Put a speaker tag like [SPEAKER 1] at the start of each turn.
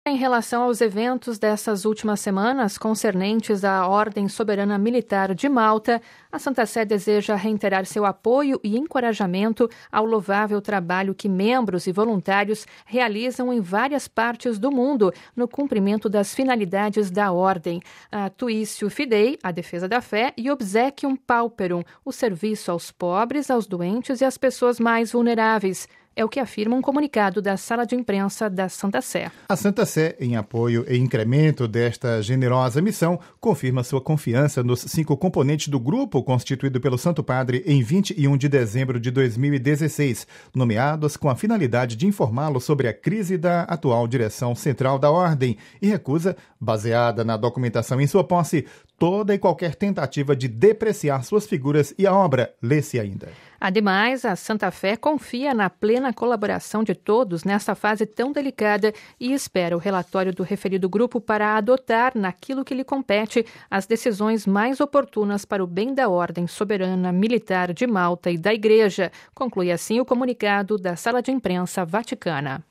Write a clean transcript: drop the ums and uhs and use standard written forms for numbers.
[SPEAKER 1] Em relação aos eventos dessas últimas semanas concernentes à Ordem Soberana Militar de Malta, a Santa Sé deseja reiterar seu apoio e encorajamento ao louvável trabalho que membros e voluntários realizam em várias partes do mundo no cumprimento das finalidades da Ordem. A Tuitio Fidei, a defesa da fé, e Obsequium Pauperum, o serviço aos pobres, aos doentes e às pessoas mais vulneráveis. É o que afirma um comunicado da Sala de Imprensa da Santa Sé.
[SPEAKER 2] A Santa Sé, em apoio e incremento desta generosa missão, confirma sua confiança nos 5 componentes do grupo constituído pelo Santo Padre em 21 de dezembro de 2016, nomeados com a finalidade de informá-lo sobre a crise da atual direção central da Ordem e recusa, baseada na documentação em sua posse, toda e qualquer tentativa de depreciar suas figuras e a obra. Lê-se ainda.
[SPEAKER 1] Ademais, a Santa Fé confia na plena colaboração de todos nessa fase tão delicada e espera o relatório do referido grupo para adotar, naquilo que lhe compete, as decisões mais oportunas para o bem da Ordem Soberana Militar de Malta e da Igreja, conclui assim o comunicado da Sala de Imprensa Vaticana.